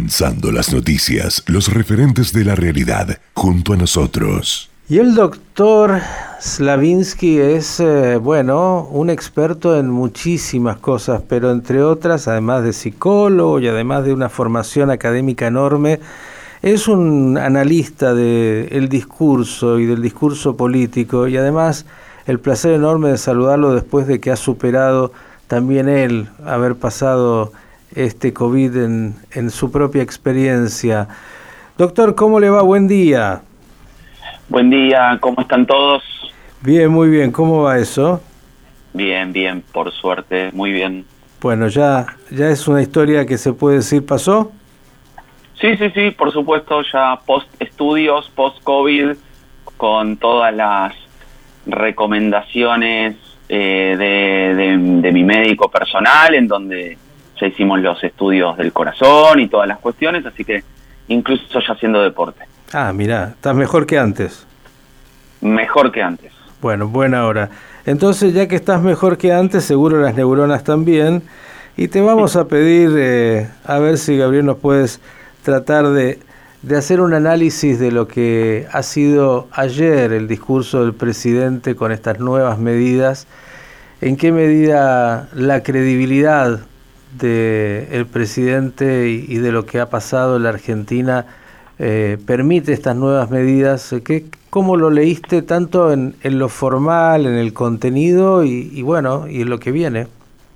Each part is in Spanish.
Condensando las noticias, los referentes de la realidad, junto a nosotros. Y el doctor Slavinsky es, un experto en muchísimas cosas, pero entre otras, además de psicólogo y además de una formación académica enorme, es un analista del discurso y del discurso político, y además el placer enorme de saludarlo después de que ha superado también él haber pasado este COVID en su propia experiencia. Doctor, ¿cómo le va? Buen día. Buen día, ¿cómo están todos? Bien, muy bien. ¿Cómo va eso? Bien, por suerte, muy bien. Bueno, ya es una historia que se puede decir pasó. Sí, por supuesto, ya post-estudios, post-COVID, con todas las recomendaciones de mi médico personal, en donde ya hicimos los estudios del corazón y todas las cuestiones, así que incluso ya haciendo deporte. Ah, mirá, estás mejor que antes. Mejor que antes. Bueno, buena hora. Entonces, ya que estás mejor que antes, seguro las neuronas también, y te vamos a pedir, a ver si, Gabriel, nos puedes tratar de hacer un análisis de lo que ha sido ayer el discurso del presidente con estas nuevas medidas. ¿En qué medida la credibilidad del presidente y de lo que ha pasado en la Argentina permite estas nuevas medidas? ¿Cómo lo leíste tanto en lo formal, en el contenido y en lo que viene?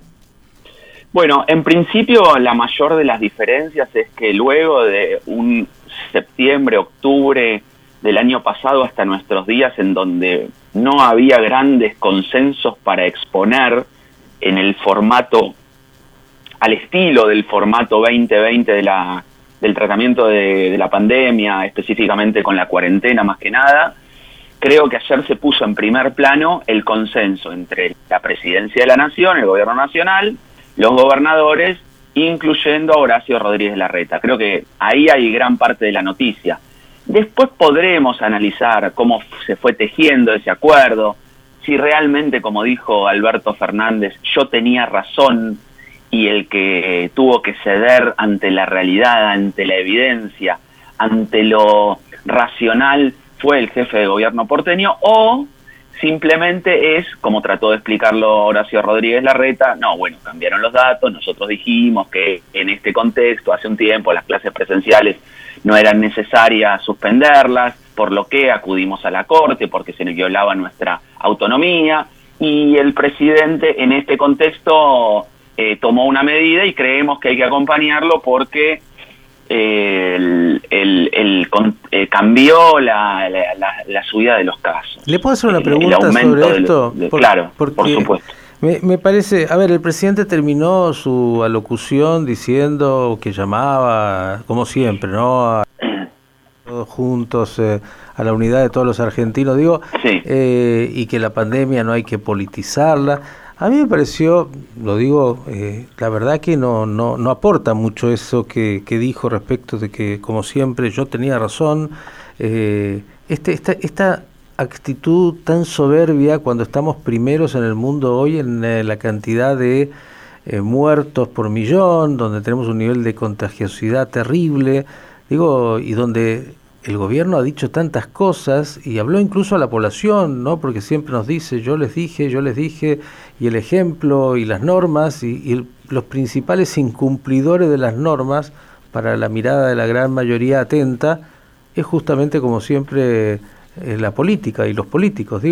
Bueno, en principio la mayor de las diferencias es que luego de un septiembre, octubre del año pasado hasta nuestros días, en donde no había grandes consensos para exponer en el formato, al estilo del formato 2020 del tratamiento de la pandemia, específicamente con la cuarentena más que nada, creo que ayer se puso en primer plano el consenso entre la Presidencia de la Nación, el Gobierno Nacional, los gobernadores, incluyendo a Horacio Rodríguez Larreta. Creo que ahí hay gran parte de la noticia. Después podremos analizar cómo se fue tejiendo ese acuerdo, si realmente, como dijo Alberto Fernández, yo tenía razón y el que tuvo que ceder ante la realidad, ante la evidencia, ante lo racional fue el jefe de gobierno porteño, o simplemente es, como trató de explicarlo Horacio Rodríguez Larreta, cambiaron los datos, nosotros dijimos que en este contexto, hace un tiempo, las clases presenciales no eran necesarias suspenderlas, por lo que acudimos a la Corte, porque se violaba nuestra autonomía, y el presidente en este contexto tomó una medida y creemos que hay que acompañarlo porque cambió la subida de los casos. ¿Le puedo hacer una pregunta sobre esto? Claro, por supuesto. Me parece, el presidente terminó su alocución diciendo que llamaba, como siempre, ¿no? A todos juntos, a la unidad de todos los argentinos, sí. Y que la pandemia no hay que politizarla. A mí me pareció, la verdad que no aporta mucho eso que dijo respecto de que, como siempre, yo tenía razón. Esta actitud tan soberbia cuando estamos primeros en el mundo hoy en la cantidad de muertos por millón, donde tenemos un nivel de contagiosidad terrible, y donde el gobierno ha dicho tantas cosas y habló incluso a la población, ¿no? Porque siempre nos dice, yo les dije, y el ejemplo y las normas y los principales incumplidores de las normas para la mirada de la gran mayoría atenta es justamente, como siempre, la política y los políticos.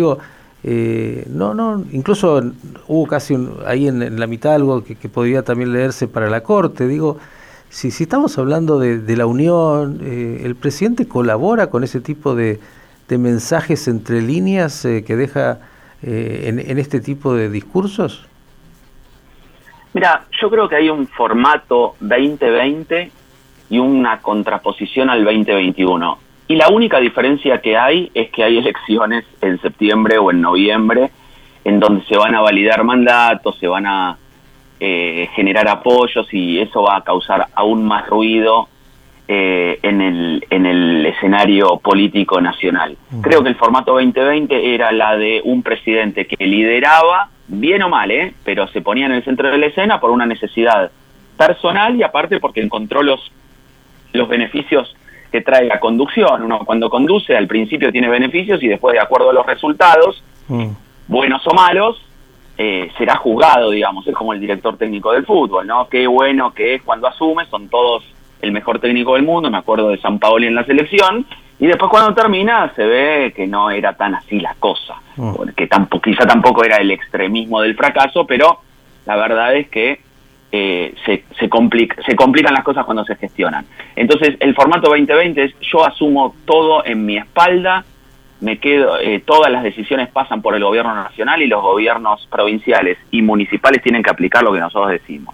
Incluso hubo casi ahí en la mitad algo que podía también leerse para la Corte. Si estamos hablando de la unión, ¿el presidente colabora con ese tipo de mensajes entre líneas que deja en este tipo de discursos? Mira, yo creo que hay un formato 2020 y una contraposición al 2021. Y la única diferencia que hay es que hay elecciones en septiembre o en noviembre, en donde se van a validar mandatos, se van a generar apoyos, y eso va a causar aún más ruido en el escenario político nacional. Creo que el formato 2020 era la de un presidente que lideraba, bien o mal, pero se ponía en el centro de la escena por una necesidad personal y aparte porque encontró los los beneficios que trae la conducción. Uno cuando conduce al principio tiene beneficios y después, de acuerdo a los resultados, buenos o malos, será juzgado, digamos. Es como el director técnico del fútbol, ¿no? Qué bueno que es cuando asume, son todos el mejor técnico del mundo, me acuerdo de Sampaoli en la selección, y después cuando termina se ve que no era tan así la cosa, porque quizá tampoco era el extremismo del fracaso, pero la verdad es que se complican las cosas cuando se gestionan. Entonces el formato 2020 es: yo asumo todo en mi espalda, me quedo, todas las decisiones pasan por el gobierno nacional y los gobiernos provinciales y municipales tienen que aplicar lo que nosotros decimos.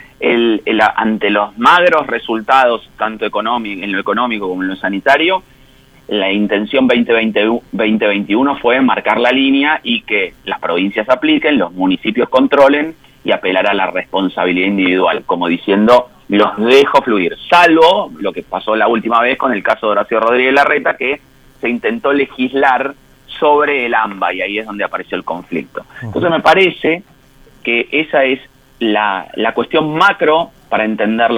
Ante los magros resultados, tanto en lo económico como en lo sanitario, la intención 2021 fue marcar la línea y que las provincias apliquen, los municipios controlen y apelar a la responsabilidad individual, como diciendo, los dejo fluir, salvo lo que pasó la última vez con el caso de Horacio Rodríguez Larreta, que se intentó legislar sobre el AMBA, y ahí es donde apareció el conflicto. Entonces me parece que esa es la cuestión macro para entender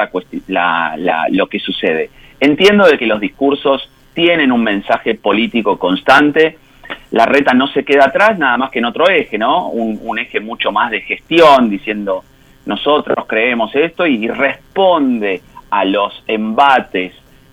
lo que sucede. Entiendo de que los discursos tienen un mensaje político constante. Larreta no se queda atrás, nada más que en otro eje, ¿no? Un eje mucho más de gestión, diciendo nosotros creemos esto, y responde a los embates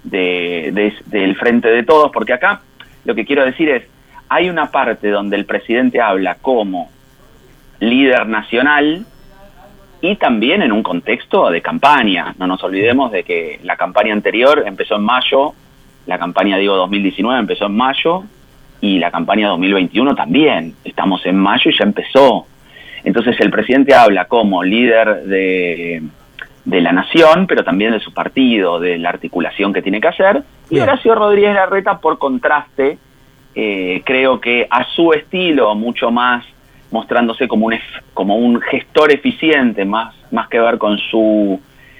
del Frente de Todos, porque acá lo que quiero decir es, hay una parte donde el presidente habla como líder nacional y también en un contexto de campaña. No nos olvidemos de que la campaña anterior empezó en mayo, la campaña 2019 empezó en mayo, y la campaña 2021 también. Estamos en mayo y ya empezó. Entonces el presidente habla como líder de la nación, pero también de su partido, de la articulación que tiene que hacer. Y Horacio Rodríguez Larreta, por contraste, creo que a su estilo, mucho más mostrándose como un gestor eficiente, más que ver con su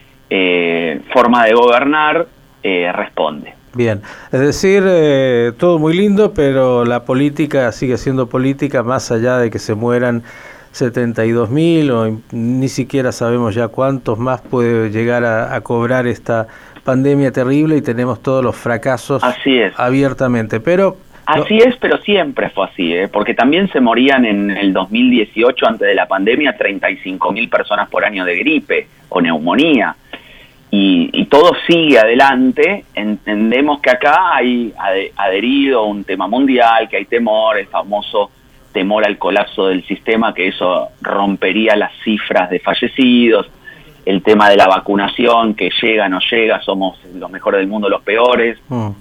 forma de gobernar, responde. Bien, es decir, todo muy lindo, pero la política sigue siendo política, más allá de que se mueran 72.000 o ni siquiera sabemos ya cuántos más puede llegar a cobrar esta pandemia terrible, y tenemos todos los fracasos abiertamente. Pero así es, pero siempre fue así, porque también se morían en el 2018, antes de la pandemia, 35.000 personas por año de gripe o neumonía. Y todo sigue adelante. Entendemos que acá hay adherido un tema mundial, que hay temor, el famoso temor al colapso del sistema, que eso rompería las cifras de fallecidos, el tema de la vacunación, que llega, no llega, somos los mejores del mundo, los peores.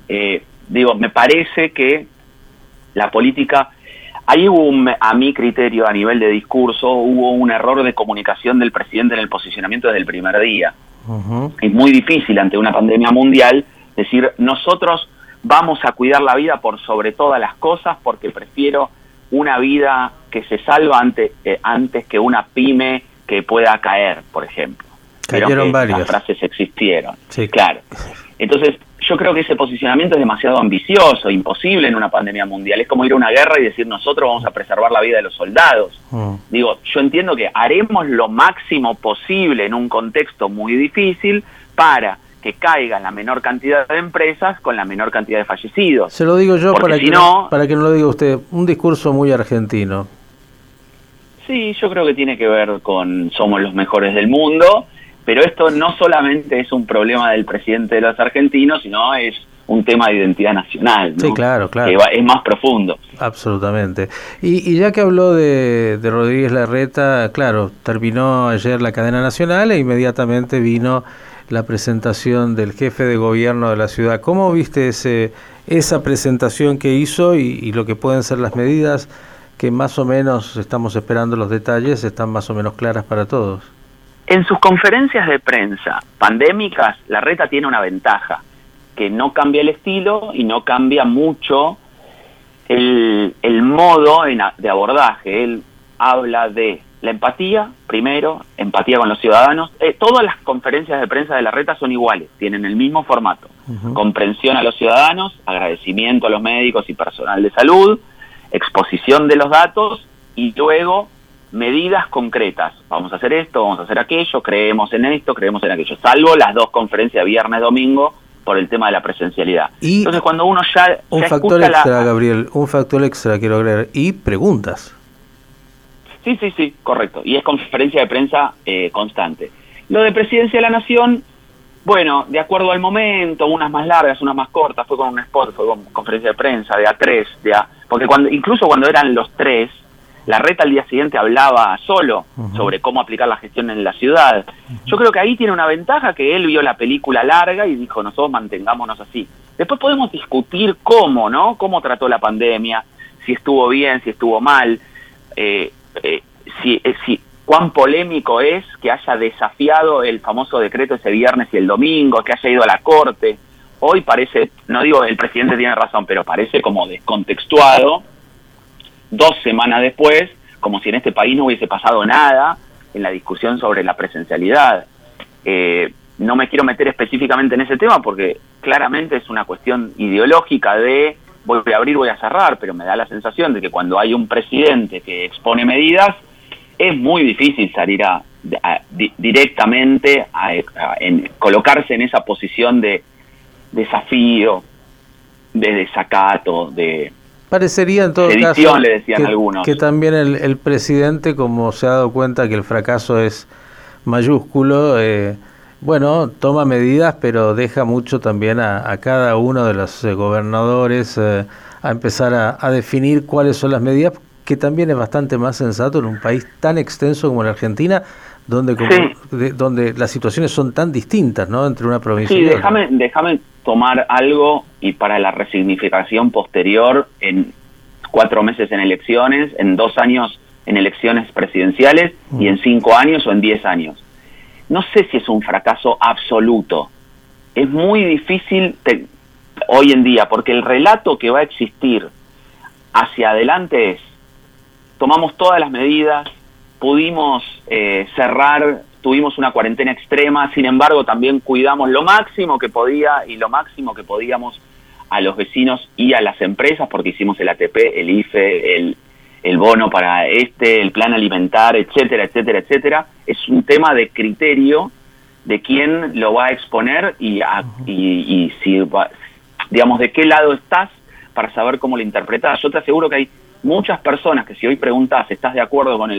Me parece que la política, ahí hubo a mi criterio, a nivel de discurso, hubo un error de comunicación del presidente en el posicionamiento desde el primer día. Es muy difícil ante una pandemia mundial decir, nosotros vamos a cuidar la vida por sobre todas las cosas, porque prefiero una vida que se salva antes que una pyme que pueda caer, por ejemplo. Cayeron varias. Las frases existieron. Sí. Claro. Entonces, yo creo que ese posicionamiento es demasiado ambicioso, imposible en una pandemia mundial. Es como ir a una guerra y decir, nosotros vamos a preservar la vida de los soldados. Digo, yo entiendo que haremos lo máximo posible en un contexto muy difícil para que caiga la menor cantidad de empresas con la menor cantidad de fallecidos. Se lo digo yo para que no lo diga usted. Un discurso muy argentino. Sí, yo creo que tiene que ver con somos los mejores del mundo, pero esto no solamente es un problema del presidente de los argentinos, sino es un tema de identidad nacional, ¿no? Sí, claro. Que es más profundo. Absolutamente. Y ya que habló de Rodríguez Larreta, claro, terminó ayer la cadena nacional e inmediatamente vino la presentación del jefe de gobierno de la ciudad. ¿Cómo viste esa presentación que hizo y lo que pueden ser las medidas que más o menos estamos esperando los detalles, están más o menos claras para todos? En sus conferencias de prensa pandémicas, Larreta tiene una ventaja, que no cambia el estilo y no cambia mucho el modo de abordaje. Él habla de la empatía, primero, empatía con los ciudadanos. Todas las conferencias de prensa de Larreta son iguales, tienen el mismo formato. Comprensión a los ciudadanos, agradecimiento a los médicos y personal de salud, exposición de los datos y luego medidas concretas. Vamos a hacer esto, vamos a hacer aquello, creemos en esto, creemos en aquello. Salvo las dos conferencias viernes, domingo, por el tema de la presencialidad. Y entonces cuando uno ya un ya factor escucha extra, Gabriel, un factor extra quiero agregar, y preguntas. Sí, correcto. Y es conferencia de prensa constante. Lo de Presidencia de la Nación, bueno, de acuerdo al momento, unas más largas, unas más cortas, fue con un spot, fue con conferencia de prensa de A3, porque incluso cuando eran los tres, Larreta al día siguiente hablaba solo sobre cómo aplicar la gestión en la ciudad. Yo creo que ahí tiene una ventaja, que él vio la película larga y dijo, nosotros mantengámonos así. Después podemos discutir cómo, ¿no? Cómo trató la pandemia, si estuvo bien, si estuvo mal, cuán polémico es que haya desafiado el famoso decreto ese viernes y el domingo, que haya ido a la corte. Hoy parece, no digo el presidente tiene razón, pero parece como descontextuado, 2 semanas después, como si en este país no hubiese pasado nada en la discusión sobre la presencialidad. No me quiero meter específicamente en ese tema porque claramente es una cuestión ideológica de voy a abrir, voy a cerrar, pero me da la sensación de que cuando hay un presidente que expone medidas, es muy difícil salir directamente a colocarse en esa posición de desafío, de desacato, de parecería en todo sedición, caso le decían algunos. Que también el presidente, como se ha dado cuenta que el fracaso es mayúsculo, bueno, toma medidas, pero deja mucho también a cada uno de los gobernadores a empezar a definir cuáles son las medidas, que también es bastante más sensato en un país tan extenso como la Argentina, donde donde las situaciones son tan distintas, ¿no?, entre una provincia y otra. Déjame tomar algo, y para la resignificación posterior, en 4 meses en elecciones, en 2 años en elecciones presidenciales, y en 5 años o en 10 años. No sé si es un fracaso absoluto. Es muy difícil hoy en día, porque el relato que va a existir hacia adelante es: tomamos todas las medidas, pudimos cerrar, tuvimos una cuarentena extrema, sin embargo también cuidamos lo máximo que podía y lo máximo que podíamos a los vecinos y a las empresas, porque hicimos el ATP, el IFE, el bono para el plan alimentar, etcétera, etcétera, etcétera. Es un tema de criterio de quién lo va a exponer y si digamos, de qué lado estás para saber cómo lo interpretas. Yo te aseguro que hay muchas personas que, si hoy preguntas, ¿estás de acuerdo con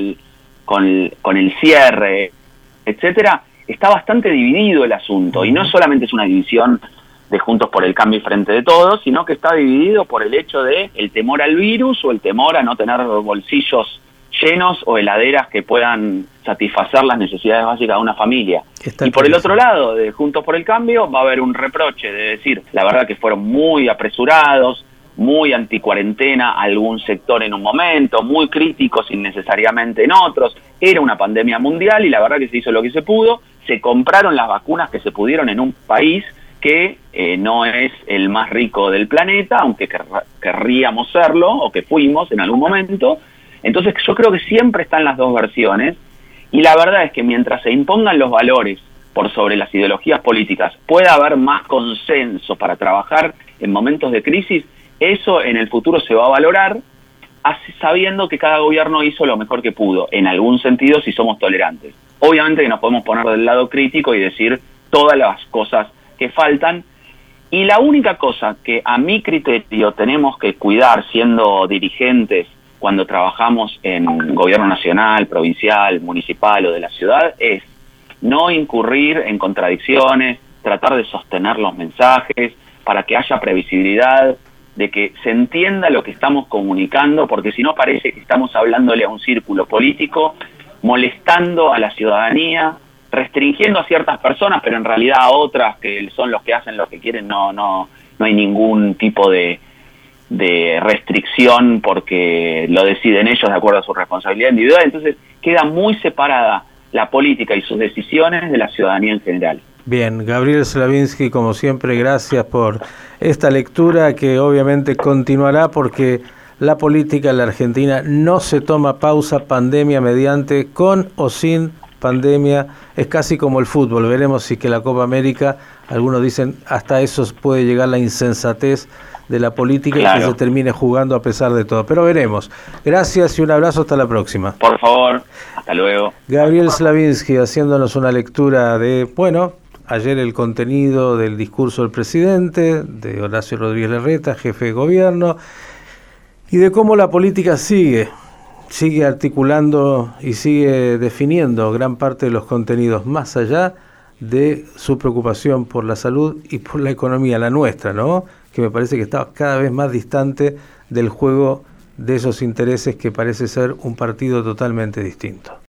el cierre, etcétera? Está bastante dividido el asunto, y no solamente es una división de Juntos por el Cambio y Frente de Todos, sino que está dividido por el hecho de el temor al virus o el temor a no tener bolsillos llenos o heladeras que puedan satisfacer las necesidades básicas de una familia. Y por el otro lado, de Juntos por el Cambio, va a haber un reproche de decir, la verdad que fueron muy apresurados, muy anticuarentena algún sector en un momento, muy críticos innecesariamente en otros. Era una pandemia mundial y la verdad que se hizo lo que se pudo. Se compraron las vacunas que se pudieron en un país que no es el más rico del planeta, aunque querríamos serlo, o que fuimos en algún momento. Entonces yo creo que siempre están las dos versiones, y la verdad es que mientras se impongan los valores por sobre las ideologías políticas, pueda haber más consenso para trabajar en momentos de crisis. Eso en el futuro se va a valorar, sabiendo que cada gobierno hizo lo mejor que pudo, en algún sentido, si somos tolerantes. Obviamente que nos podemos poner del lado crítico y decir todas las cosas que faltan, y la única cosa que a mi criterio tenemos que cuidar siendo dirigentes cuando trabajamos en gobierno nacional, provincial, municipal o de la ciudad, es no incurrir en contradicciones, tratar de sostener los mensajes para que haya previsibilidad, de que se entienda lo que estamos comunicando, porque si no parece que estamos hablándole a un círculo político, molestando a la ciudadanía, restringiendo a ciertas personas, pero en realidad a otras que son los que hacen lo que quieren, no hay ningún tipo de restricción porque lo deciden ellos de acuerdo a su responsabilidad individual. Entonces queda muy separada la política y sus decisiones de la ciudadanía en general. Bien, Gabriel Slavinsky, como siempre, gracias por esta lectura que obviamente continuará, porque la política en la Argentina no se toma pausa, pandemia mediante, con o sin pandemia. Es casi como el fútbol. Veremos si que la Copa América, algunos dicen, hasta eso puede llegar la insensatez de la política, claro, y que se termine jugando a pesar de todo. Pero veremos. Gracias y un abrazo, hasta la próxima. Por favor, hasta luego. Gabriel Slavinsky haciéndonos una lectura de, bueno, ayer el contenido del discurso del presidente, de Horacio Rodríguez Larreta, jefe de gobierno, y de cómo la política sigue articulando y sigue definiendo gran parte de los contenidos, más allá de su preocupación por la salud y por la economía, la nuestra, ¿no? Que me parece que está cada vez más distante del juego de esos intereses que parece ser un partido totalmente distinto.